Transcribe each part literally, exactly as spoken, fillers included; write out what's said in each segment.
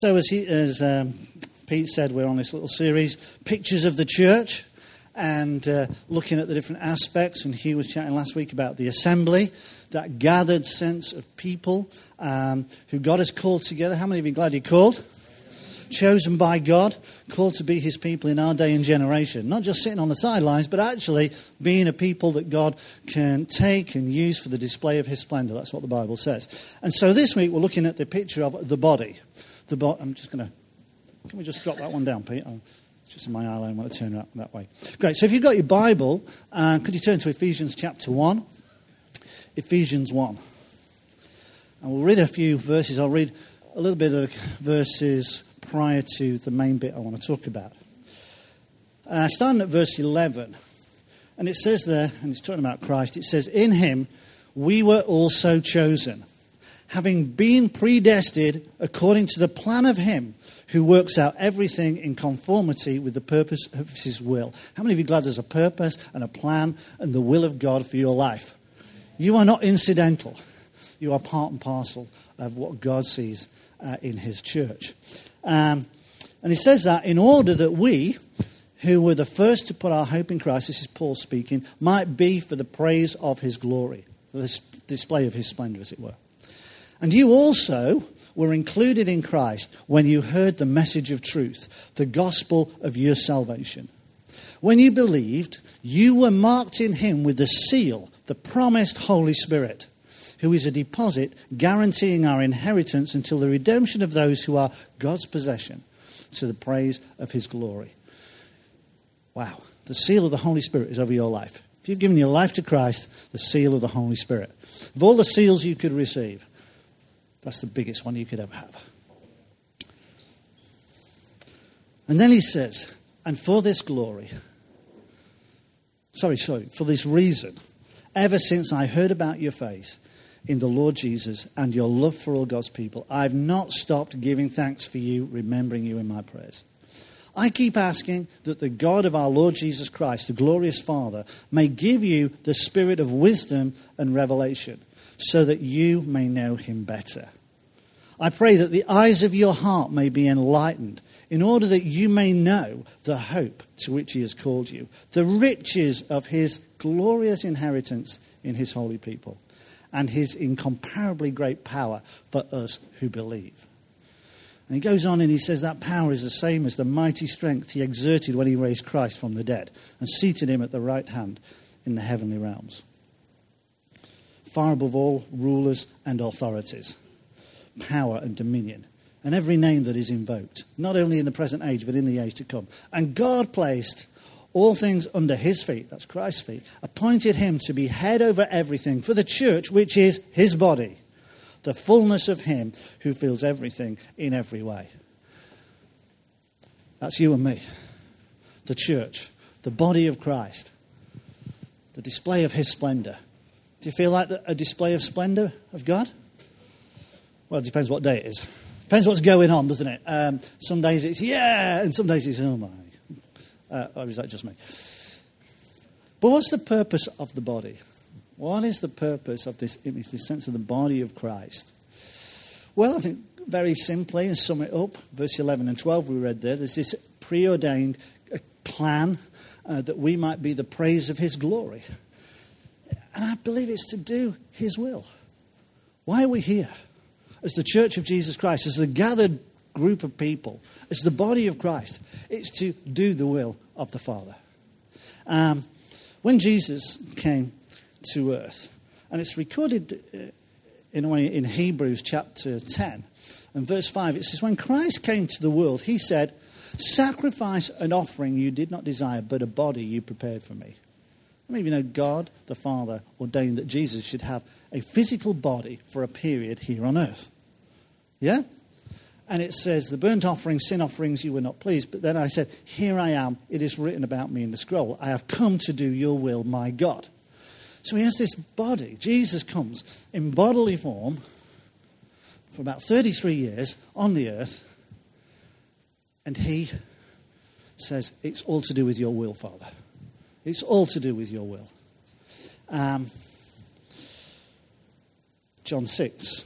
So as, he, as um, Pete said, we're on this little series, Pictures of the Church, and uh, looking at the different aspects. And Hugh was chatting last week about the assembly, that gathered sense of people um, who God has called together. How many of you are glad you're called? Chosen by God, called to be his people in our day and generation. Not just sitting on the sidelines, but actually being a people that God can take and use for the display of his splendor. That's what the Bible says. And so this week we're looking at the picture of the body. The bo- I'm just going to... Can we just drop that one down, Pete? Oh, it's just in my eye line. I want to turn it up that way. Great. So if you've got your Bible, uh, could you turn to Ephesians chapter one? Ephesians one. And we'll read a few verses. I'll read a little bit of verses prior to the main bit I want to talk about. Uh, starting at verse eleven. And it says there, and it's talking about Christ, it says, "In him we were also chosen, having been predestined according to the plan of him who works out everything in conformity with the purpose of his will." How many of you are glad there's a purpose and a plan and the will of God for your life? You are not incidental. You are part and parcel of what God sees uh, in his church. Um, and he says that in order that we, who were the first to put our hope in Christ, this is Paul speaking, might be for the praise of his glory, for the display of his splendor, as it were. And you also were included in Christ when you heard the message of truth, the gospel of your salvation. When you believed, you were marked in him with the seal, the promised Holy Spirit, who is a deposit guaranteeing our inheritance until the redemption of those who are God's possession, to the praise of his glory. Wow. The seal of the Holy Spirit is over your life. If you've given your life to Christ, the seal of the Holy Spirit. Of all the seals you could receive, that's the biggest one you could ever have. And then he says, and for this glory, sorry, sorry, for this reason, ever since I heard about your faith in the Lord Jesus and your love for all God's people, I've not stopped giving thanks for you, remembering you in my prayers. I keep asking that the God of our Lord Jesus Christ, the glorious Father, may give you the spirit of wisdom and revelation, so that you may know him better. I pray that the eyes of your heart may be enlightened, in order that you may know the hope to which he has called you, the riches of his glorious inheritance in his holy people, and his incomparably great power for us who believe. And he goes on and he says that power is the same as the mighty strength he exerted when he raised Christ from the dead and seated him at the right hand in the heavenly realms, far above all rulers and authorities, power and dominion, and every name that is invoked, not only in the present age, but in the age to come. And God placed all things under his feet, that's Christ's feet, appointed him to be head over everything for the church, which is his body, the fullness of him who fills everything in every way. That's you and me, the church, the body of Christ, the display of his splendor. Do you feel like a display of splendor of God? Well, it depends what day it is. Depends what's going on, doesn't it? Um, some days it's yeah, and some days it's oh my. Uh, or is that just me? But what's the purpose of the body? What is the purpose of this image, this sense of the body of Christ? Well, I think very simply, and sum it up, verse eleven and twelve we read there, there's this preordained plan uh, that we might be the praise of his glory. And I believe it's to do his will. Why are we here? As the church of Jesus Christ, as the gathered group of people, as the body of Christ, it's to do the will of the Father. Um, when Jesus came to earth, and it's recorded in a way in Hebrews chapter ten and verse five, it says, when Christ came to the world, he said, sacrifice and offering you did not desire, but a body you prepared for me. I mean, you know, God, the Father, ordained that Jesus should have a physical body for a period here on earth. Yeah? And it says, the burnt offerings, sin offerings, you were not pleased. But then I said, here I am. It is written about me in the scroll. I have come to do your will, my God. So he has this body. Jesus comes in bodily form for about thirty-three years on the earth. And he says, it's all to do with your will, Father. It's all to do with your will. Um, John six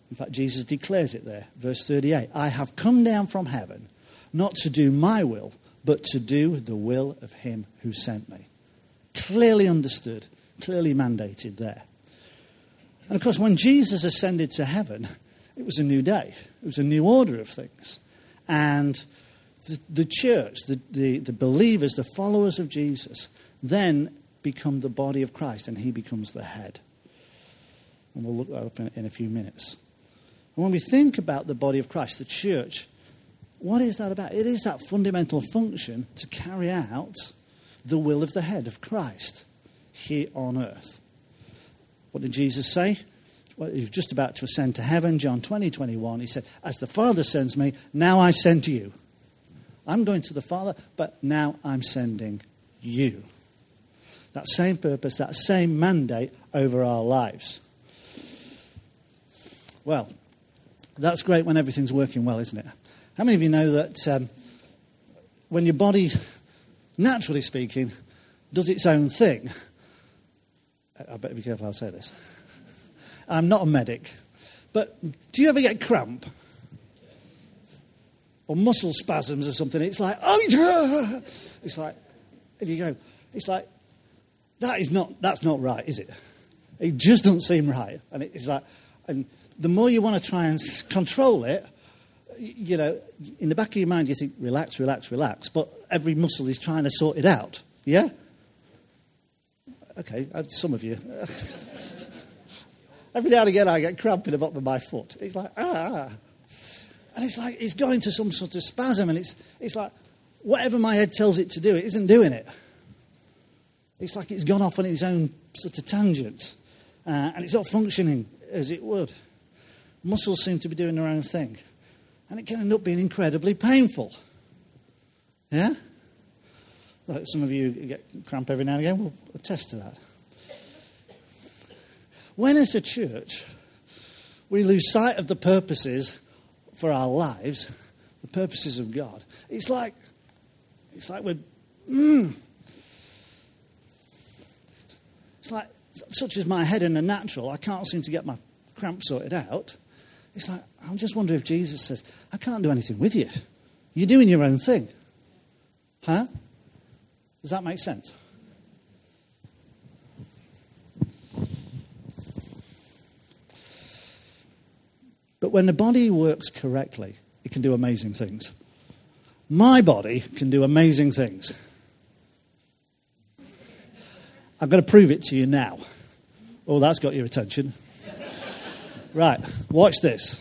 In fact, Jesus declares it there, verse thirty-eight. I have come down from heaven, not to do my will, but to do the will of him who sent me. Clearly understood, clearly mandated there. And of course, when Jesus ascended to heaven, it was a new day. It was a new order of things. And the, the church, the, the, the believers, the followers of Jesus, then become the body of Christ, and he becomes the head. And we'll look that up in, in a few minutes. And when we think about the body of Christ, the church, what is that about? It is that fundamental function to carry out the will of the head of Christ here on earth. What did Jesus say? Well, he was just about to ascend to heaven, John twenty, twenty-one. He said, as the Father sends me, now I send you. I'm going to the Father, but now I'm sending you. That same purpose, that same mandate over our lives. Well, that's great when everything's working well, isn't it? How many of you know that um, when your body, naturally speaking, does its own thing? I better be careful how I say this. I'm not a medic, but do you ever get cramp? Or muscle spasms or something? It's like, oh, it's like, and you go, it's like, that is not, that's not right, is it? It just doesn't seem right. And it's like, and the more you want to try and control it, you know, in the back of your mind you think, relax, relax, relax, but every muscle is trying to sort it out. Yeah? Okay, some of you. Every now and again I get cramp in the bottom of my foot. It's like, ah. And it's like it's going to some sort of spasm, and it's it's like whatever my head tells it to do, it isn't doing it. It's like it's gone off on its own sort of tangent, uh, and it's not functioning as it would. Muscles seem to be doing their own thing, and it can end up being incredibly painful. Yeah? Like some of you get cramp every now and again. We'll attest to that. When as a church we lose sight of the purposes for our lives, the purposes of God, it's like it's like we're mm, it's like such as my head in the natural, I can't seem to get my cramp sorted out. It's like I just wonder if Jesus says, I can't do anything with you. You're doing your own thing. Huh? Does that make sense? But when the body works correctly, it can do amazing things. My body can do amazing things. I've got to prove it to you now. Oh, that's got your attention. Right, watch this.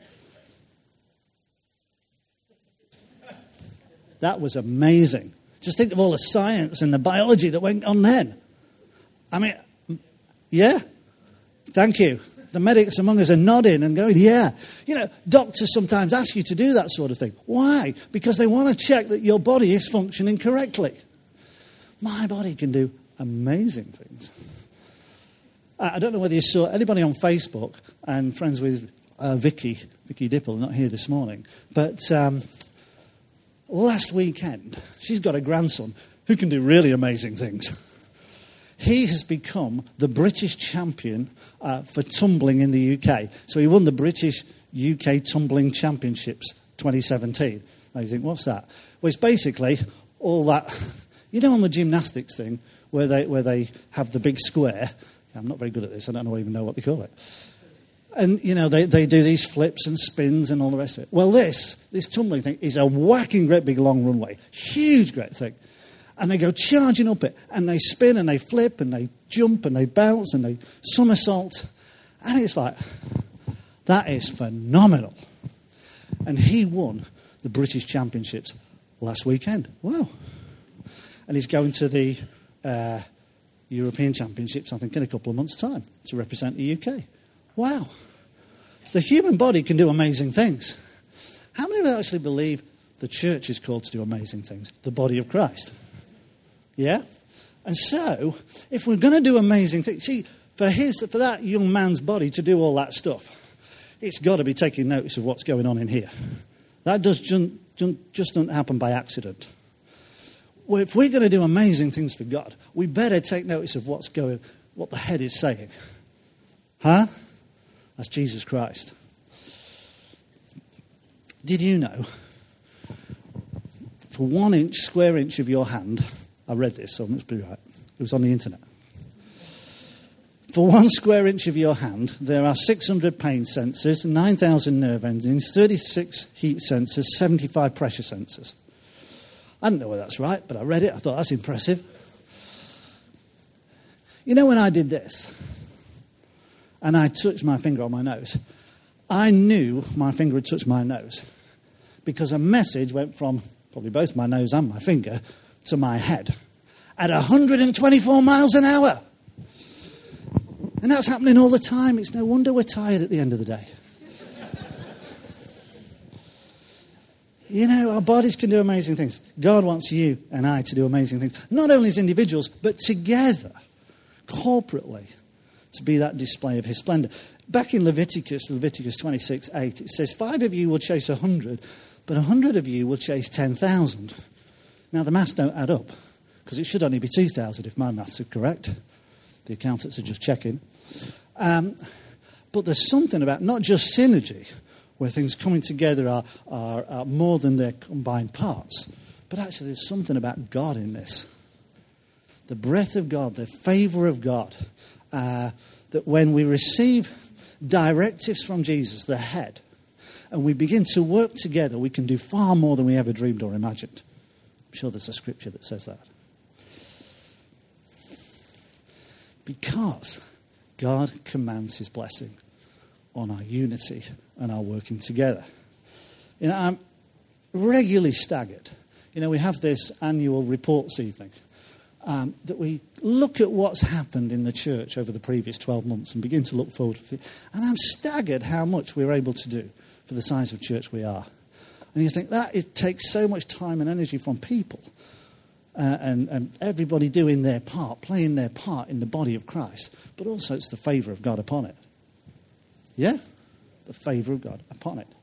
That was amazing. Just think of all the science and the biology that went on then. I mean, yeah? Thank you. The medics among us are nodding and going, yeah. You know, doctors sometimes ask you to do that sort of thing. Why? Because they want to check that your body is functioning correctly. My body can do amazing things. I don't know whether you saw anybody on Facebook, and friends with uh, Vicky, Vicky Dipple, not here this morning, but um, last weekend, she's got a grandson who can do really amazing things. He has become the British champion uh, for tumbling in the U K. So he won the British U K Tumbling Championships twenty seventeen. Now you think, what's that? Well, it's basically all that, you know, on the gymnastics thing, where they where they have the big square. I'm not very good at this. I don't even know what they call it. And, you know, they, they do these flips and spins and all the rest of it. Well, this, this tumbling thing is a whacking great big long runway. Huge great thing. And they go charging up it. And they spin and they flip and they jump and they bounce and they somersault. And it's like, that is phenomenal. And he won the British Championships last weekend. Wow. And he's going to the uh, European Championships, I think, in a couple of months' time to represent the U K. Wow. The human body can do amazing things. How many of you actually believe the church is called to do amazing things? The body of Christ. Yeah? And so, if we're going to do amazing things, see, for his, for that young man's body to do all that stuff, it's got to be taking notice of what's going on in here. That does just, just don't happen by accident. Well, if we're going to do amazing things for God, we better take notice of what's going, what the head is saying. Huh? That's Jesus Christ. Did you know, for one inch, square inch of your hand, I read this, so it must be right. It was on the internet. For one square inch of your hand, there are six hundred pain sensors, nine thousand nerve endings, thirty-six heat sensors, seventy-five pressure sensors. I don't know whether that's right, but I read it. I thought, that's impressive. You know, when I did this, and I touched my finger on my nose, I knew my finger had touched my nose because a message went from probably both my nose and my finger to my head at one hundred twenty-four miles an hour. And that's happening all the time. It's no wonder we're tired at the end of the day. You know, our bodies can do amazing things. God wants you and I to do amazing things. Not only as individuals, but together, corporately, to be that display of his splendor. Back in Leviticus, Leviticus twenty-six eight, it says, five of you will chase a hundred, but a hundred of you will chase ten thousand. Now, the maths don't add up, because it should only be two thousand if my maths are correct. The accountants are just checking. Um, but there's something about not just synergy, where things coming together are, are, are more than their combined parts, but actually there's something about God in this. The breath of God, the favour of God, uh, that when we receive directives from Jesus, the head, and we begin to work together, we can do far more than we ever dreamed or imagined. I'm sure there's a scripture that says that. Because God commands his blessing on our unity and our working together. You know, I'm regularly staggered. You know, we have this annual reports evening um, that we look at what's happened in the church over the previous twelve months and begin to look forward to it. And I'm staggered how much we're able to do for the size of church we are. And you think that it takes so much time and energy from people. Uh, and, and everybody doing their part, playing their part in the body of Christ. But also it's the favour of God upon it. Yeah? The favour of God upon it.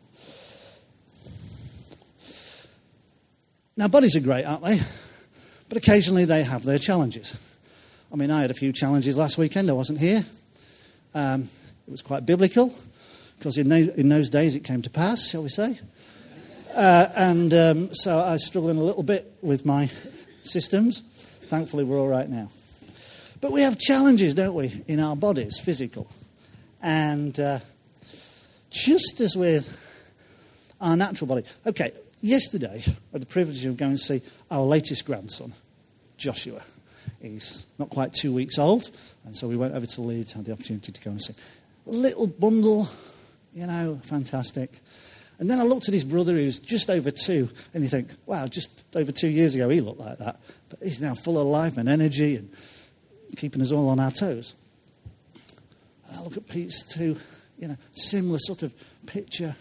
Now, bodies are great, aren't they? But occasionally they have their challenges. I mean, I had a few challenges last weekend. I wasn't here. Um, it was quite biblical, because in, no, in those days it came to pass, shall we say. Uh, and um, so I was struggling a little bit with my systems. Thankfully, we're all right now. But we have challenges, don't we, in our bodies, physical. And uh, just as with our natural body. Okay, yesterday, I had the privilege of going to see our latest grandson, Joshua. He's not quite two weeks old, and so we went over to Leeds, had the opportunity to go and see. A little bundle, you know, fantastic. And then I looked at his brother, who's just over two, and you think, wow, just over two years ago he looked like that. But he's now full of life and energy and keeping us all on our toes. And I look at Pete's too, you know, similar sort of picture.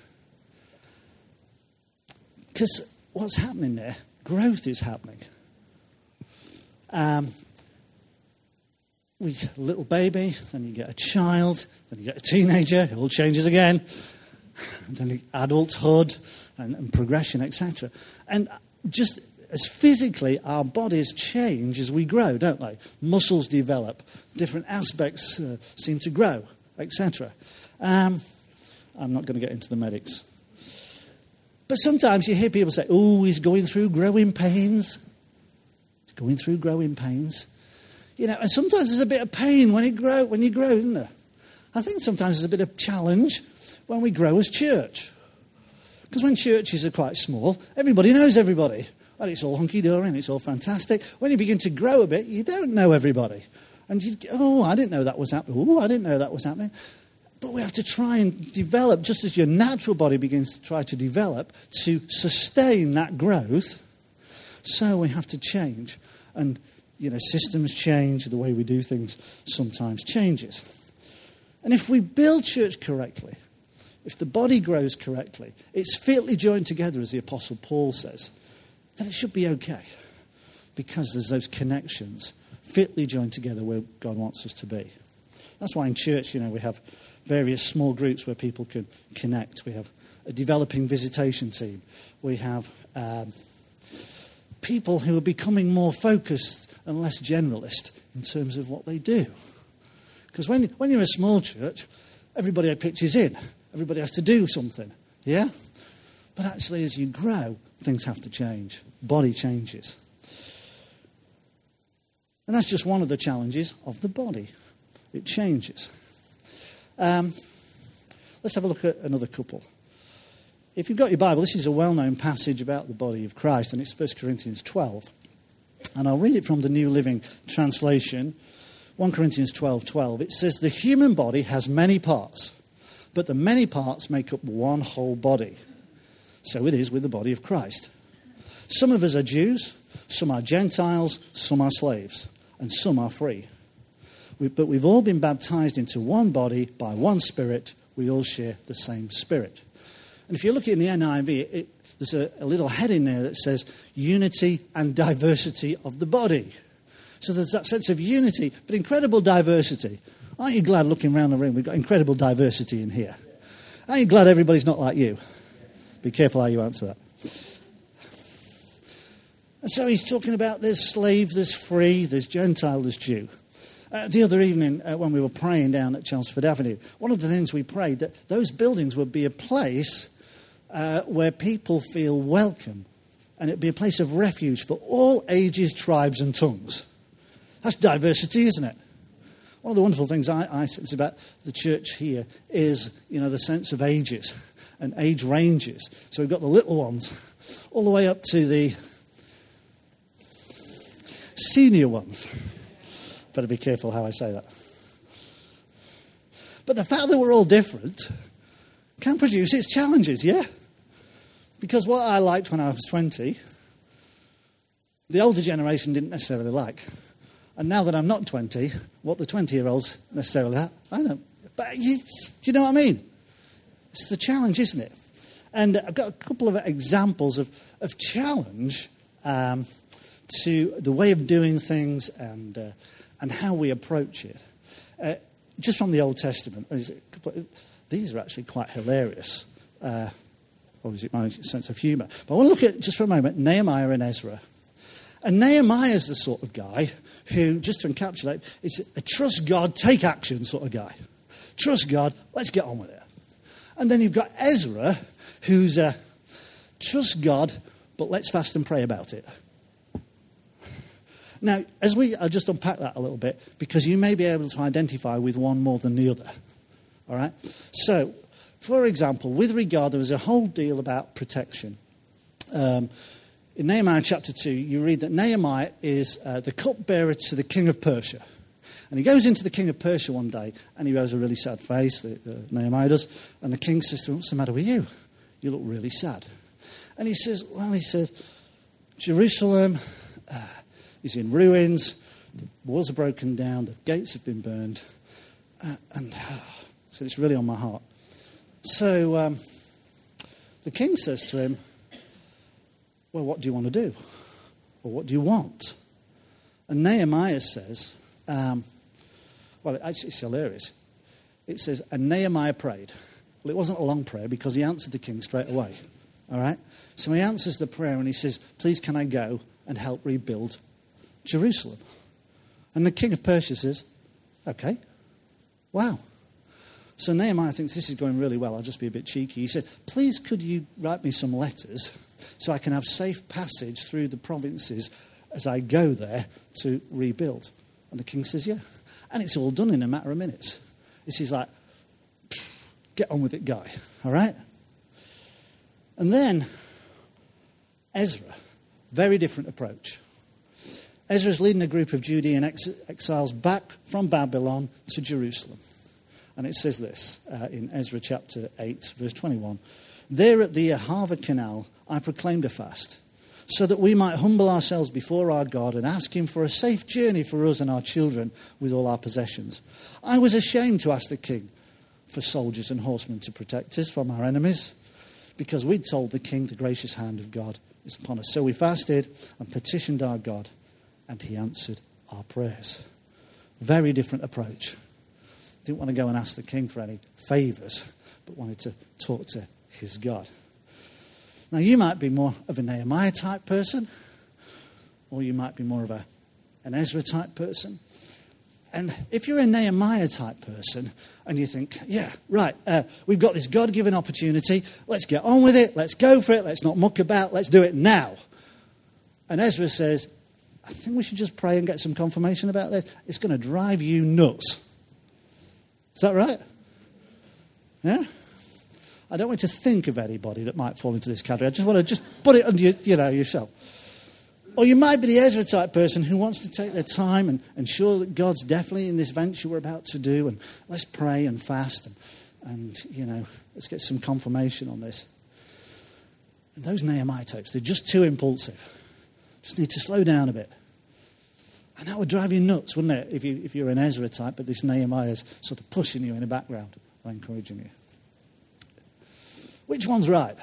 Because what's happening there, growth is happening. Um, we get a little baby, then you get a child, then you get a teenager, it all changes again. And then adulthood and, and progression, et cetera. And just as physically, our bodies change as we grow, don't they? Muscles develop, different aspects uh, seem to grow, et cetera. Um, I'm not going to get into the medics. But sometimes you hear people say, oh, he's going through growing pains. He's going through growing pains. You know, and sometimes there's a bit of pain when, it grow, when you grow, isn't there? I think sometimes there's a bit of challenge when we grow as church. Because when churches are quite small, everybody knows everybody. And it's all hunky-dory and it's all fantastic. When you begin to grow a bit, you don't know everybody. And you, oh, I didn't know that was happening. Oh, I didn't know that was happening. But we have to try and develop, just as your natural body begins to try to develop, to sustain that growth. So we have to change. And, you know, systems change, the way we do things sometimes changes. And if we build church correctly, if the body grows correctly, it's fitly joined together, as the Apostle Paul says, then it should be okay. Because there's those connections fitly joined together where God wants us to be. That's why in church, you know, we have various small groups where people can connect. We have a developing visitation team. We have um, people who are becoming more focused and less generalist in terms of what they do. Because when, when you're a small church, everybody pitches in. Everybody has to do something, yeah? But actually, as you grow, things have to change. Body changes. And that's just one of the challenges of the body. It changes. Um, let's have a look at another couple. If you've got your Bible, this is a well-known passage about the body of Christ, and it's First Corinthians twelve. And I'll read it from the New Living Translation. First Corinthians twelve twelve. It says, the human body has many parts, but the many parts make up one whole body. So it is with the body of Christ. Some of us are Jews, some are Gentiles, some are slaves, and some are free. We, but we've all been baptized into one body by one Spirit. We all share the same Spirit. And if you look in the N I V, it, there's a, a little heading there that says unity and diversity of the body. So there's that sense of unity, but incredible diversity. Aren't you glad looking around the room we've got incredible diversity in here? Aren't you glad everybody's not like you? Be careful how you answer that. And so he's talking about there's slave, there's free, there's Gentile, there's Jew. Uh, the other evening uh, when we were praying down at Chelmsford Avenue, one of the things we prayed that those buildings would be a place uh, where people feel welcome, and it'd be a place of refuge for all ages, tribes and tongues. That's diversity, isn't it? One of the wonderful things I, I sense about the church here is, you know, the sense of ages and age ranges. So we've got the little ones all the way up to the senior ones. Better be careful how I say that. But the fact that we're all different can produce its challenges, yeah? Because what I liked when I was twenty, the older generation didn't necessarily like. And now that I'm not twenty, what the twenty-year-olds necessarily have, I don't. But you, you know what I mean? It's the challenge, isn't it? And I've got a couple of examples of, of challenge um, to the way of doing things and uh, and how we approach it. Uh, just from the Old Testament, these are actually quite hilarious. Uh, obviously, my sense of humour. But I want to look at, just for a moment, Nehemiah and Ezra. And Nehemiah is the sort of guy who, just to encapsulate, is a trust God, take action sort of guy. Trust God, let's get on with it. And then you've got Ezra, who's a trust God, but let's fast and pray about it. Now, as we, I'll just unpack that a little bit, because you may be able to identify with one more than the other. All right? So, for example, with regard, there was a whole deal about protection. Um, in Nehemiah chapter two, you read that Nehemiah is uh, the cupbearer to the king of Persia. And he goes into the king of Persia one day, and he has a really sad face, the, the Nehemiah does, and the king says to him, what's the matter with you? You look really sad. And he says, well, he said, Jerusalem uh, is in ruins, the walls are broken down, the gates have been burned, uh, and uh, so it's really on my heart. So um, the king says to him, well, what do you want to do? Or what do you want? And Nehemiah says, um, well, it's, it's hilarious. It says, and Nehemiah prayed. Well, it wasn't a long prayer because he answered the king straight away. All right? So he answers the prayer and he says, please can I go and help rebuild Jerusalem? And the king of Persia says, okay. Wow. So Nehemiah thinks this is going really well. I'll just be a bit cheeky. He said, please could you write me some letters so I can have safe passage through the provinces as I go there to rebuild? And the king says, yeah. And it's all done in a matter of minutes. This is like, get on with it, guy. All right? And then Ezra, very different approach. Ezra's leading a group of Judean ex- exiles back from Babylon to Jerusalem. And it says this uh, in Ezra chapter eight, verse twenty-one. There at the Ahava Canal, I proclaimed a fast, so that we might humble ourselves before our God and ask him for a safe journey for us and our children with all our possessions. I was ashamed to ask the king for soldiers and horsemen to protect us from our enemies, because we'd told the king the gracious hand of God is upon us. So we fasted and petitioned our God, and he answered our prayers. Very different approach. Didn't want to go and ask the king for any favours, but wanted to talk to his God. Now, you might be more of a Nehemiah type person, or you might be more of a, an Ezra type person. And if you're a Nehemiah type person and you think, yeah, right, uh, we've got this God-given opportunity, let's get on with it, let's go for it, let's not muck about, let's do it now. And Ezra says, I think we should just pray and get some confirmation about this. It's going to drive you nuts. Is that right? Yeah? I don't want you to think of anybody that might fall into this category. I just want to just put it under your, you know, yourself. Or you might be the Ezra type person who wants to take their time and ensure that God's definitely in this venture we're about to do, and let's pray and fast and, and you know, let's get some confirmation on this. And those Nehemiah types, they're just too impulsive. Just need to slow down a bit. And that would drive you nuts, wouldn't it, if, you, if you're an Ezra type, but this Nehemiah's sort of pushing you in the background and encouraging you. Which one's right?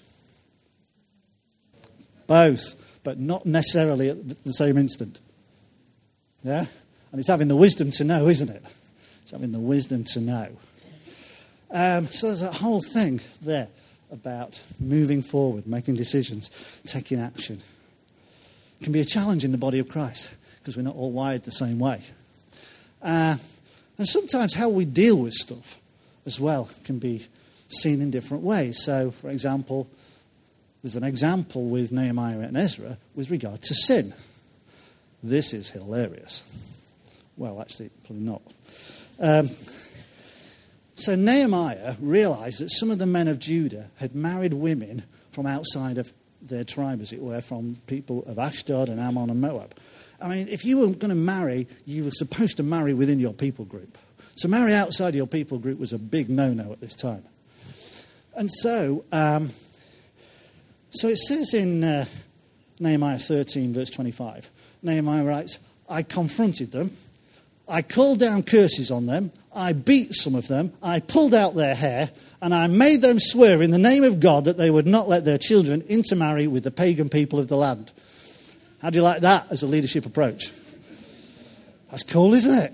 Both, but not necessarily at the same instant. Yeah? And it's having the wisdom to know, isn't it? It's having the wisdom to know. Um, so there's a whole thing there about moving forward, making decisions, taking action. It can be a challenge in the body of Christ because we're not all wired the same way. Uh, and sometimes how we deal with stuff as well can be seen in different ways. So, for example, there's an example with Nehemiah and Ezra with regard to sin. This is hilarious. Well, actually, probably not. Um, so Nehemiah realized that some of the men of Judah had married women from outside of their tribe, as it were, from people of Ashdod and Ammon and Moab. I mean, if you were going to marry, you were supposed to marry within your people group. To marry outside your people group was a big no-no at this time. And so, um, so it says in uh, Nehemiah thirteen, verse twenty-five, Nehemiah writes, I confronted them, I called down curses on them, I beat some of them, I pulled out their hair, and I made them swear in the name of God that they would not let their children intermarry with the pagan people of the land. How do you like that as a leadership approach? That's cool, isn't it?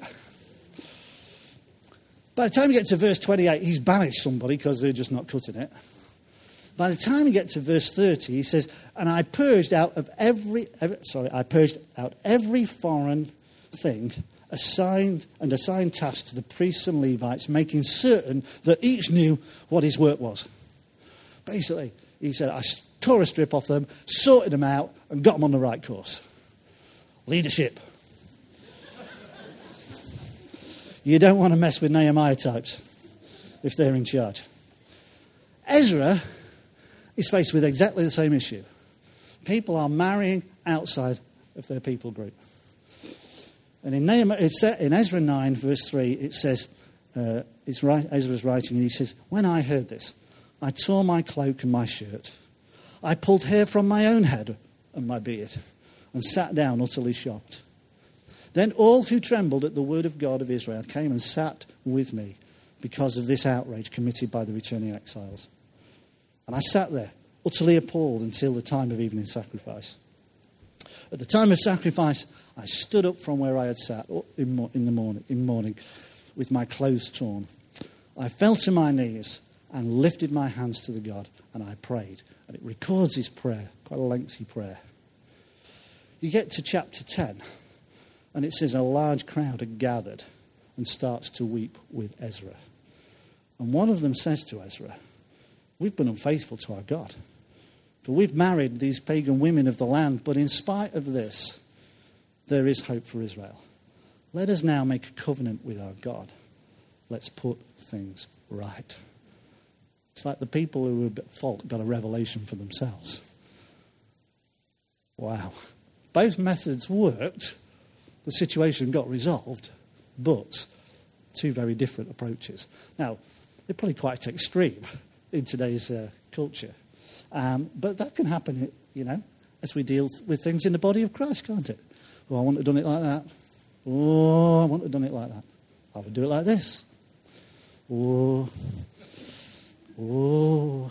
By the time you get to verse twenty-eight, he's banished somebody because they're just not cutting it. By the time you get to verse thirty, he says, and I purged out of every, every sorry, I purged out every foreign thing assigned and assigned tasks to the priests and Levites, making certain that each knew what his work was. Basically, he said, I tore a strip off them, sorted them out, and got them on the right course. Leadership. You don't want to mess with Nehemiah types if they're in charge. Ezra is faced with exactly the same issue. People are marrying outside of their people group. And in, Nehemiah, it's in Ezra nine, verse three, it says, uh, it's right, Ezra's writing, and he says, when I heard this, I tore my cloak and my shirt. I pulled hair from my own head and my beard and sat down utterly shocked. Then all who trembled at the word of God of Israel came and sat with me because of this outrage committed by the returning exiles. And I sat there, utterly appalled, until the time of evening sacrifice. At the time of sacrifice, I stood up from where I had sat in the morning, in morning with my clothes torn. I fell to my knees and lifted my hands to the God, and I prayed. And it records his prayer, quite a lengthy prayer. You get to chapter ten, and it says a large crowd had gathered and starts to weep with Ezra. And one of them says to Ezra, we've been unfaithful to our God, for we've married these pagan women of the land, but in spite of this, there is hope for Israel. Let us now make a covenant with our God. Let's put things right. It's like the people who were at fault got a revelation for themselves. Wow. Both methods worked. The situation got resolved, but two very different approaches. Now, they're probably quite extreme in today's uh, culture. Um, but that can happen, you know, as we deal with things in the body of Christ, can't it? Oh, I wouldn't have done it like that. Oh, I wouldn't have done it like that. I would do it like this. Oh, oh.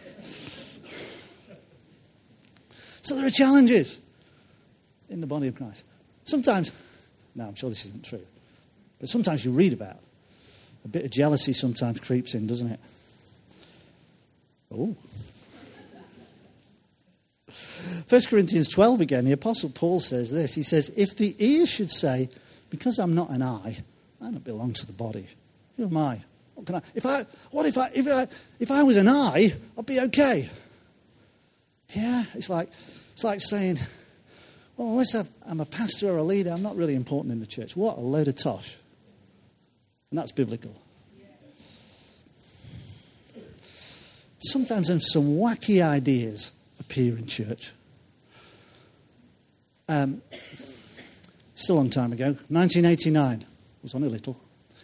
So there are challenges in the body of Christ. Sometimes, no, I'm sure this isn't true, but sometimes you read about a bit of jealousy sometimes creeps in, doesn't it? Oh. First Corinthians twelve again, the Apostle Paul says this. He says, if the ear should say, because I'm not an eye, I don't belong to the body. Who am I? What can I? If I, what if I, if I, if I was an eye, I'd be okay. Yeah, it's like, it's like saying, well, unless I'm a pastor or a leader, I'm not really important in the church. What a load of tosh. And that's biblical. Sometimes some wacky ideas appear in church. Um, still a long time ago, nineteen eighty-nine. I was only little.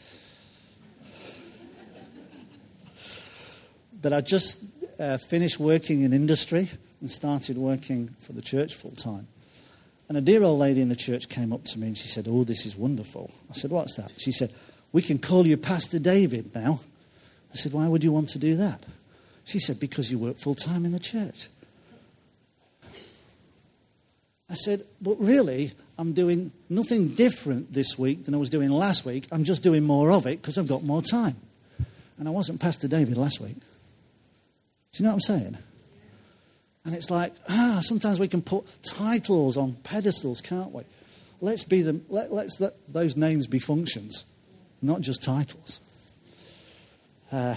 But I just uh, finished working in industry and started working for the church full time. And a dear old lady in the church came up to me and she said, oh, this is wonderful. I said, what's that? She said, we can call you Pastor David now. I said, why would you want to do that? She said, because you work full time in the church. I said, but really, I'm doing nothing different this week than I was doing last week. I'm just doing more of it because I've got more time. And I wasn't Pastor David last week. Do you know what I'm saying? And it's like, ah, sometimes we can put titles on pedestals, can't we? Let's be them. Let, let's let those names be functions, not just titles. Uh,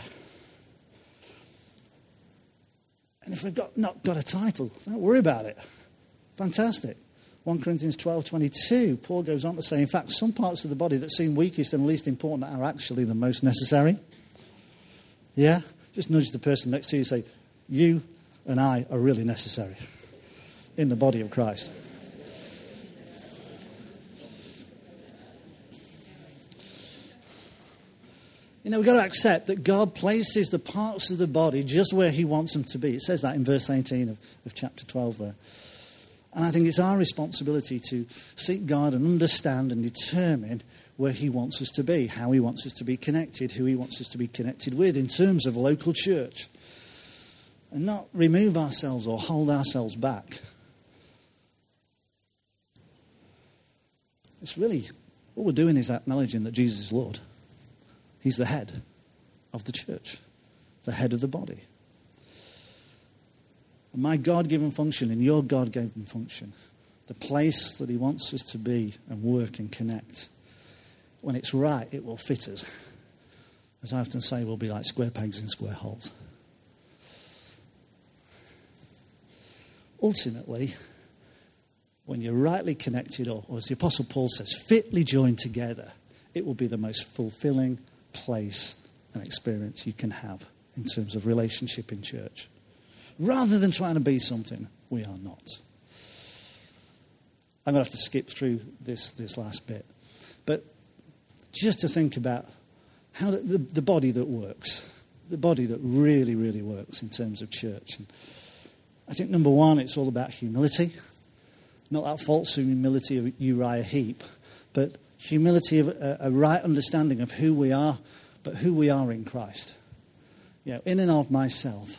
and if we've got not got a title, don't worry about it. Fantastic. First Corinthians twelve twenty-two, Paul goes on to say, in fact, some parts of the body that seem weakest and least important are actually the most necessary. Yeah? Just nudge the person next to you and say, you and I are really necessary in the body of Christ. You know, we've got to accept that God places the parts of the body just where he wants them to be. It says that in verse eighteen of, of chapter twelve there. And I think it's our responsibility to seek God and understand and determine where he wants us to be, how he wants us to be connected, who he wants us to be connected with in terms of local church. And not remove ourselves or hold ourselves back. It's really, what we're doing is acknowledging that Jesus is Lord. He's the head of the church, the head of the body. And my God-given function and your God-given function, the place that he wants us to be and work and connect, when it's right, it will fit us. As I often say, we'll be like square pegs in square holes. Ultimately, when you're rightly connected, or, or as the Apostle Paul says, fitly joined together, it will be the most fulfilling place and experience you can have in terms of relationship in church. Rather than trying to be something we are not. I'm going to have to skip through this, this last bit. But just to think about how the, the, the body that works, the body that really, really works in terms of church. And I think, number one, it's all about humility. Not that false humility of Uriah Heep, but humility of a, a right understanding of who we are, but who we are in Christ. You know, in and of myself,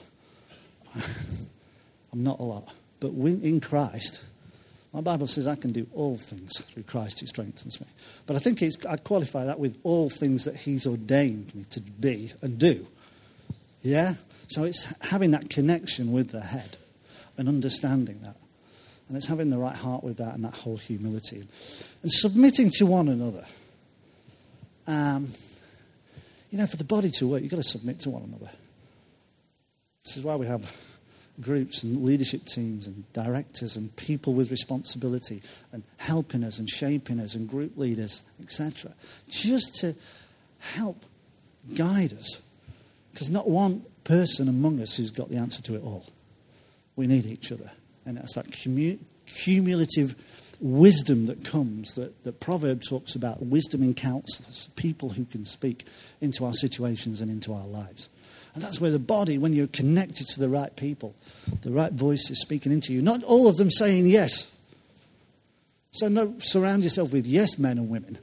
I'm not a lot. But in Christ, my Bible says I can do all things through Christ who strengthens me. But I think it's, I qualify that with all things that he's ordained me to be and do. Yeah? So it's having that connection with the head and understanding that. And it's having the right heart with that and that whole humility. And submitting to one another. Um, you know, for the body to work, you've got to submit to one another. This is why we have groups and leadership teams and directors and people with responsibility and helping us and shaping us and group leaders, et cetera. Just to help guide us. Because not one person among us who's got the answer to it all. We need each other. And that's that commu- cumulative wisdom that comes, that, that Proverb talks about, wisdom in counselors, people who can speak into our situations and into our lives. And that's where the body, when you're connected to the right people, the right voices speaking into you, not all of them saying yes. So no, surround yourself with yes men and women.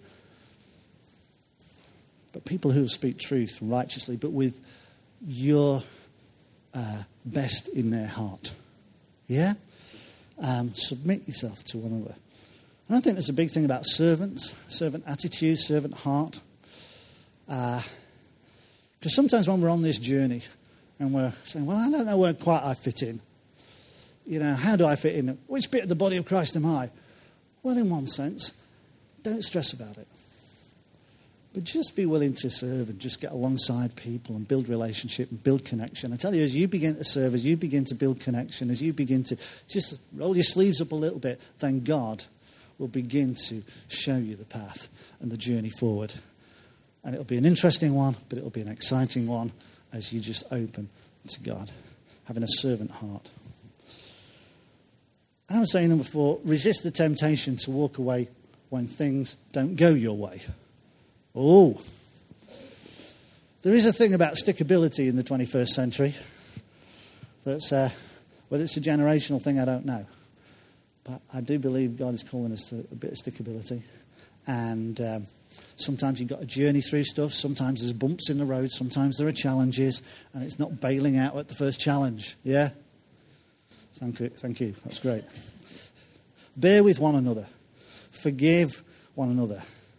But people who speak truth righteously, but with your uh, best in their heart. Yeah? Um, submit yourself to one another. And I think there's a big thing about servants, servant attitude, servant heart. Uh, because sometimes when we're on this journey and we're saying, well, I don't know where quite I fit in. You know, how do I fit in? Which bit of the body of Christ am I? Well, in one sense, don't stress about it. But just be willing to serve and just get alongside people and build relationship and build connection. I tell you, as you begin to serve, as you begin to build connection, as you begin to just roll your sleeves up a little bit, then God will begin to show you the path and the journey forward. And it'll be an interesting one, but it'll be an exciting one as you just open to God, having a servant heart. And I was saying number four, resist the temptation to walk away when things don't go your way. Oh, there is a thing about stickability in the twenty-first century. That's uh, whether it's a generational thing, I don't know. But I do believe God is calling us to a bit of stickability. And um, sometimes you've got to journey through stuff. Sometimes there's bumps in the road. Sometimes there are challenges. And it's not bailing out at the first challenge. Yeah? Thank you. Thank you. That's great. Bear with one another. Forgive one another.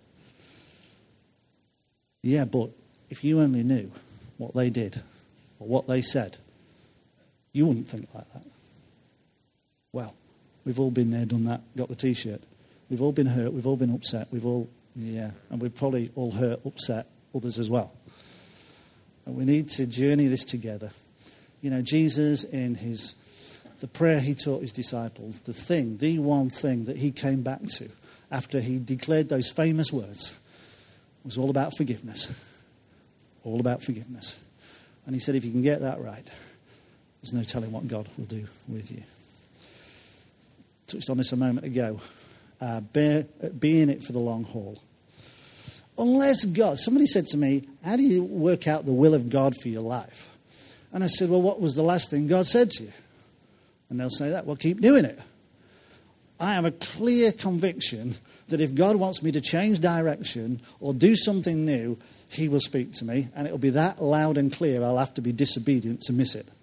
Yeah, but if you only knew what they did or what they said, you wouldn't think like that. Well, we've all been there, done that, got the T-shirt. We've all been hurt, we've all been upset, we've all, yeah, and we've probably all hurt, upset others as well. And we need to journey this together. You know, Jesus in his, the prayer he taught his disciples, the thing, the one thing that he came back to after he declared those famous words, was all about forgiveness. All about forgiveness. And he said, if you can get that right, there's no telling what God will do with you. Touched on this a moment ago. Uh, bear, be in it for the long haul. Unless God, somebody said to me, how do you work out the will of God for your life? And I said, well, what was the last thing God said to you? And they'll say that, well, keep doing it. I have a clear conviction that if God wants me to change direction or do something new, he will speak to me, and it will be that loud and clear I'll have to be disobedient to miss it.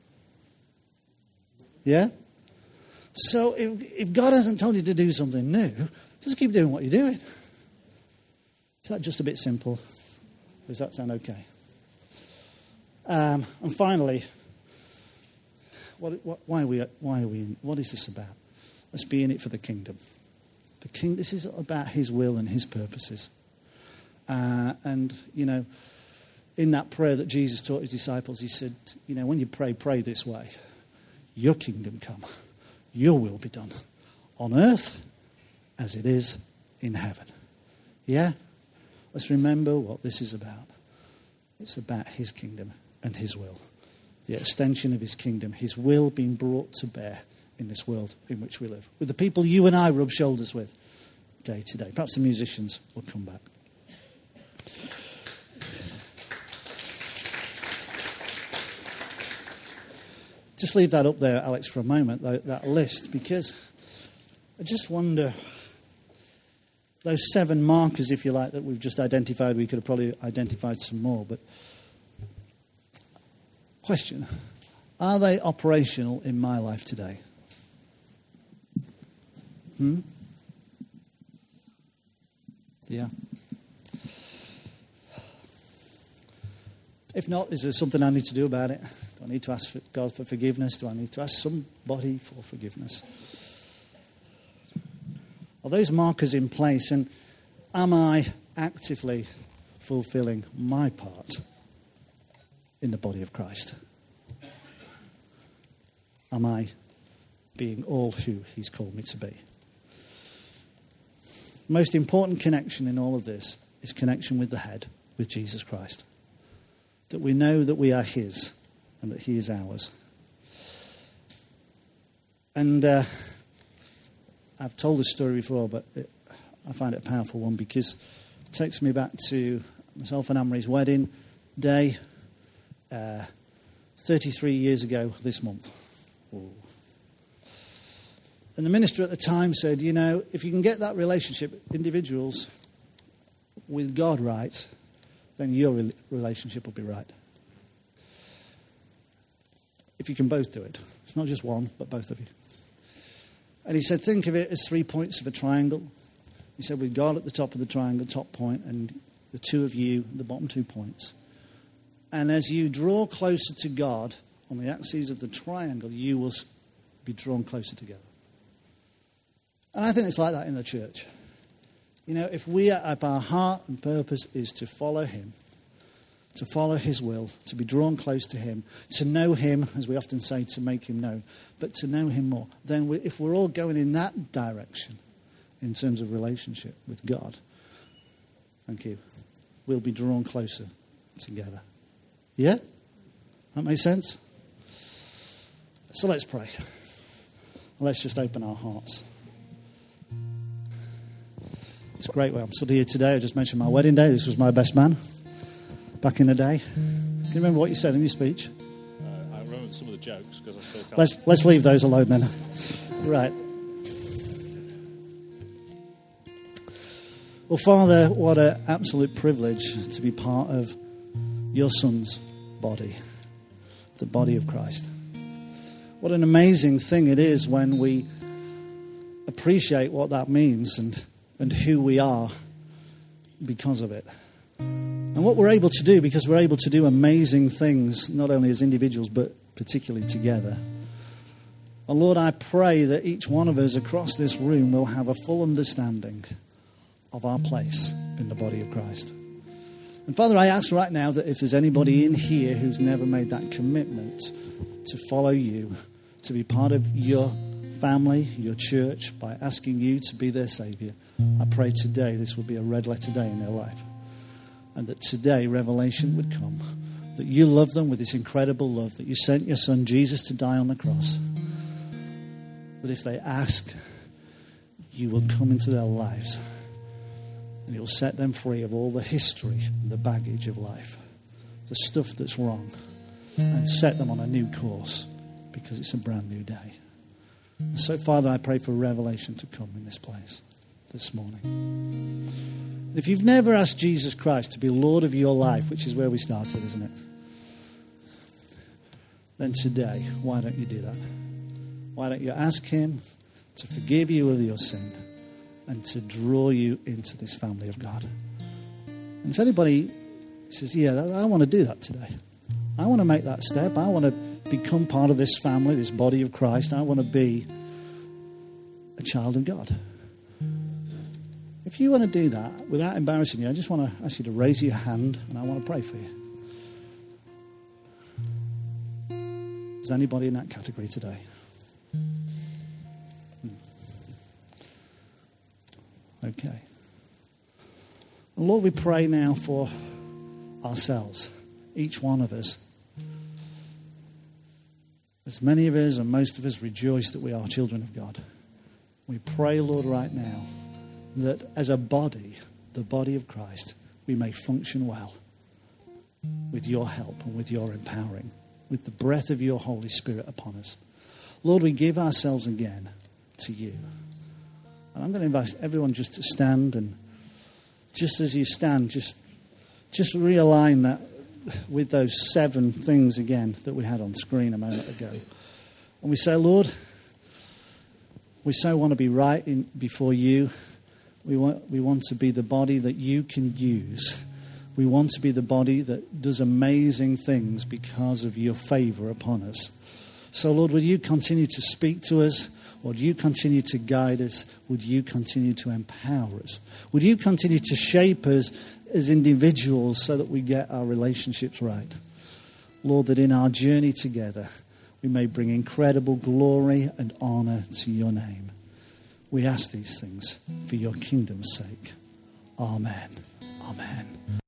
Yeah? So if, if God hasn't told you to do something new, just keep doing what you're doing. Is that just a bit simple? Does that sound okay? Um, and finally, what, what, why are we? Why are we? In, what is this about? Let's be in it for the kingdom. The king. This is about his will and his purposes. Uh, and, you know, in that prayer that Jesus taught his disciples, he said, you know, when you pray, pray this way. Your kingdom come. Your will be done. On earth as it is in heaven. Yeah? Let's remember what this is about. It's about his kingdom and his will. The extension of his kingdom. His will being brought to bear in this world in which we live, with the people you and I rub shoulders with day to day. Perhaps the musicians will come back. Just leave that up there, Alex, for a moment, that, that list, because I just wonder, those seven markers, if you like, that we've just identified, we could have probably identified some more, but question, are they operational in my life today? Hmm? Yeah. If not, is there something I need to do about it? Do I need to ask God for forgiveness? Do I need to ask somebody for forgiveness? Are those markers in place? And am I actively fulfilling my part in the body of Christ? Am I being all who he's called me to be? Most important connection in all of this is connection with the head, with Jesus Christ. That we know that we are his and that he is ours. And uh, I've told this story before, but it, I find it a powerful one because it takes me back to myself and Anne-Marie's wedding day uh, thirty-three years ago this month. Ooh. And the minister at the time said, you know, if you can get that relationship, individuals, with God right, then your re- relationship will be right. If you can both do it. It's not just one, but both of you. And he said, think of it as three points of a triangle. He said, with God at the top of the triangle, top point, and the two of you, the bottom two points. And as you draw closer to God on the axes of the triangle, you will be drawn closer together. And I think it's like that in the church. You know, if we, if our heart and purpose is to follow him, to follow his will, to be drawn close to him, to know him, as we often say, to make him known, but to know him more, then we, if we're all going in that direction in terms of relationship with God, thank you, we'll be drawn closer together. Yeah? That makes sense? So let's pray. Let's just open our hearts. It's great. Well, I'm still here today. I just mentioned my wedding day. This was my best man back in the day. Can you remember what you said in your speech? Uh, I remember some of the jokes because I still tell Let's them. let's leave those alone then. Right. Well, Father, what an absolute privilege to be part of your Son's body, the body of Christ. What an amazing thing it is when we appreciate what that means and, and who we are because of it. And what we're able to do, because we're able to do amazing things, not only as individuals, but particularly together. And Lord, I pray that each one of us across this room will have a full understanding of our place in the body of Christ. And Father, I ask right now that if there's anybody in here who's never made that commitment to follow you, to be part of your family, your church, by asking you to be their Saviour, I pray today this will be a red letter day in their life. And that today revelation would come. That you love them with this incredible love. That you sent your Son Jesus to die on the cross. That if they ask, you will come into their lives. And you'll set them free of all the history and the baggage of life. The stuff that's wrong. And set them on a new course. Because it's a brand new day. And so, Father, I pray for revelation to come in this place this morning. If you've never asked Jesus Christ to be Lord of your life, which is where we started, isn't it? Then today, why don't you do that? Why don't you ask him to forgive you of your sin and to draw you into this family of God? And if anybody says, yeah, I want to do that today. I want to make that step. I want to become part of this family, this body of Christ. I want to be a child of God. If you want to do that without embarrassing you, I just want to ask you to raise your hand and I want to pray for you. Is anybody in that category today? Hmm. Okay. And Lord, we pray now for ourselves, each one of us. As many of us and most of us rejoice that we are children of God. We pray, Lord, right now, that as a body, the body of Christ, we may function well with your help and with your empowering, with the breath of your Holy Spirit upon us. Lord, we give ourselves again to you. And I'm going to invite everyone just to stand, and just as you stand, just, just realign that with those seven things again that we had on screen a moment ago. And we say, Lord, we so want to be right in, before you. We want, we want to be the body that you can use. We want to be the body that does amazing things because of your favor upon us. So, Lord, would you continue to speak to us? Would you continue to guide us? Would you continue to empower us? Would you continue to shape us as individuals so that we get our relationships right? Lord, that in our journey together, we may bring incredible glory and honor to your name. We ask these things for your kingdom's sake. Amen. Amen.